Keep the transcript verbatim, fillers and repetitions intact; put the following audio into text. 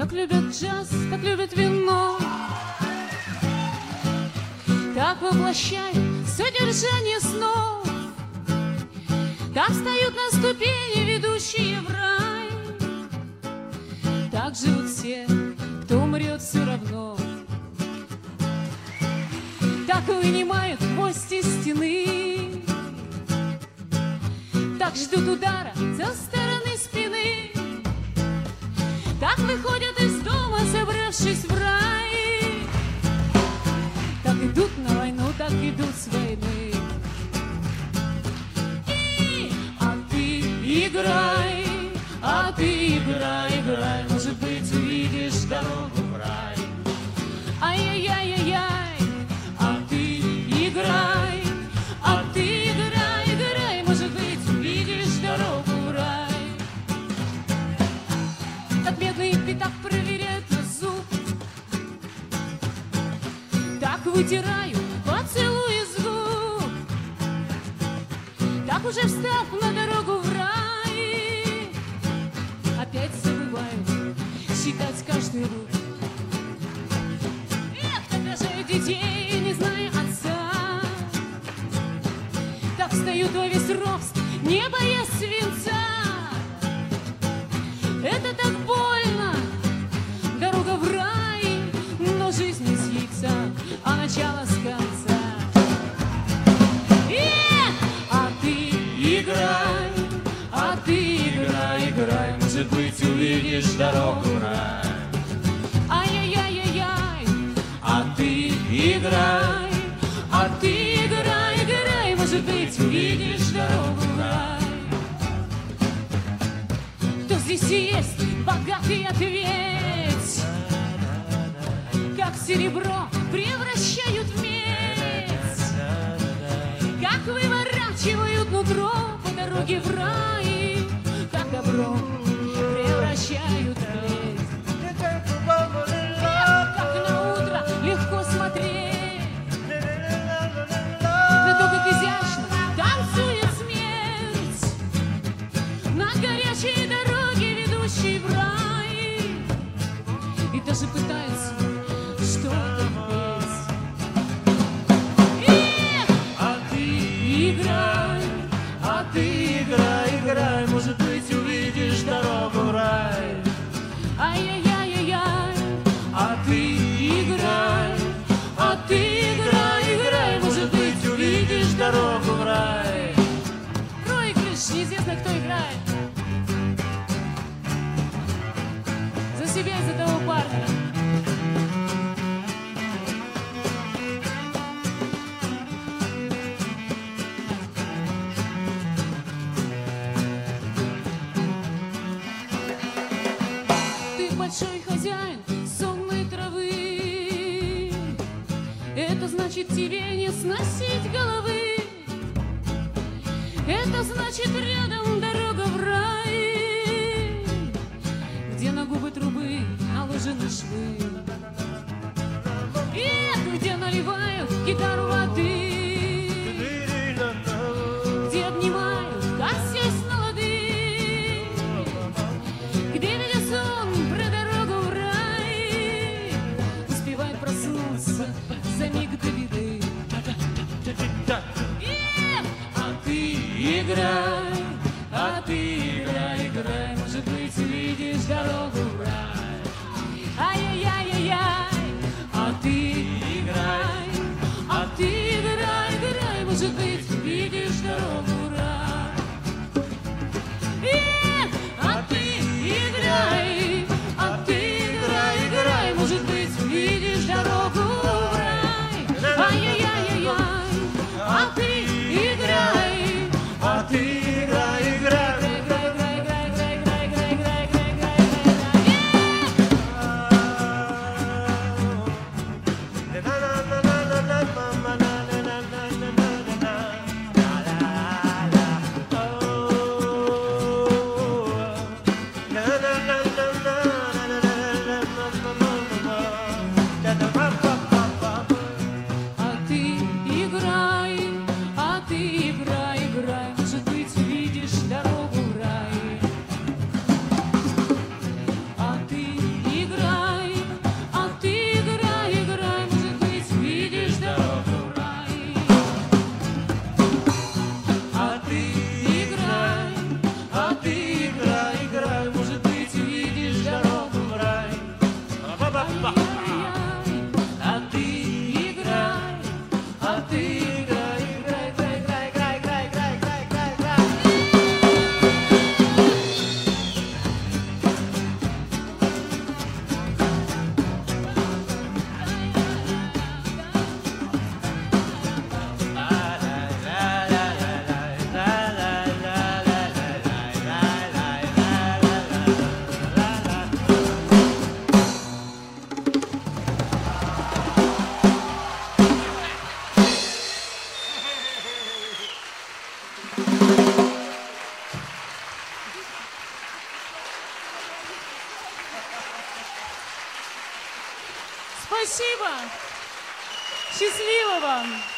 как любят джаз, так любят вино, так воплощают содержание снов, так встают на ступени, ведущие в рай, так живут все, кто умрет все равно, так вынимают гвоздь из стены, так ждут удара со стороны спины, так выходят из дома, собравшись в рай, так идут на войну, так идут с войны. И, а ты играй, а ты играй, играй, может быть, увидишь дорогу в рай. Ай-яй-яй-яй-яй, а ты играй, а ты играй, играй, может быть, увидишь дорогу в рай. Так медный пятак проверяют на зуб, так вытираю поцелуй из губ, так уже встав на дорогу в рай, опять забываю считать каждый рук. Эх, так рожаю детей, не зная отца, так встают во весь рост, не боясь свинца. Это так больно, дорога в рай, но жизнь не с яйца, а начало с конца. Эх, а ты играй, а ты играй, играй, может быть, увидишь дорогу в рай. Ай-яй-яй-яй-яй, а ты играй, а ты играй, играй, может быть, увидишь дорогу в рай. Кто здесь есть богатый, ответь, как серебро превращают в медь, как выворачивают нутро по дороге в рай, как добро превращают в плеть. Как на утро легко смотреть на то, как изящно танцует смерть на горячей дороге, ведущей в рай, и даже пытается что-то петь. Эх, а ты играй, а ты играй, играй, может быть, увидишь дорогу в рай. Ай-яй-яй-яй-яй, а ты играй, а ты играй, играй, может быть, увидишь дорогу в рай. Проигрыш, неизвестно, кто играет. За себя и за того парня. Большой хозяин сонной травы, это значит тебе не сносить головы, это значит рядом дорога в рай, где на губы трубы наложены швы. Эх, где наливают гитару воды, где обнимают, как сесть на лады, где видя сон про дорогу в рай, успевает проснуться за миг до беды. Эх, а ты играй, а ты играй, играй, может быть, увидишь дорогу в рай. Ай-яй-яй-яй-яй, а ты играй, а ты играй, играй, может быть, увидишь дорогу в рай. Эх, а ты играй, а ты играй, играй, может быть, увидишь дорогу в рай. Ай-яй-яй-яй-яй, а ты играй, а ты играй, играй, играй, играй, играй, играй, играй, играй, играй, играй, играй. Спасибо. Счастливо вам.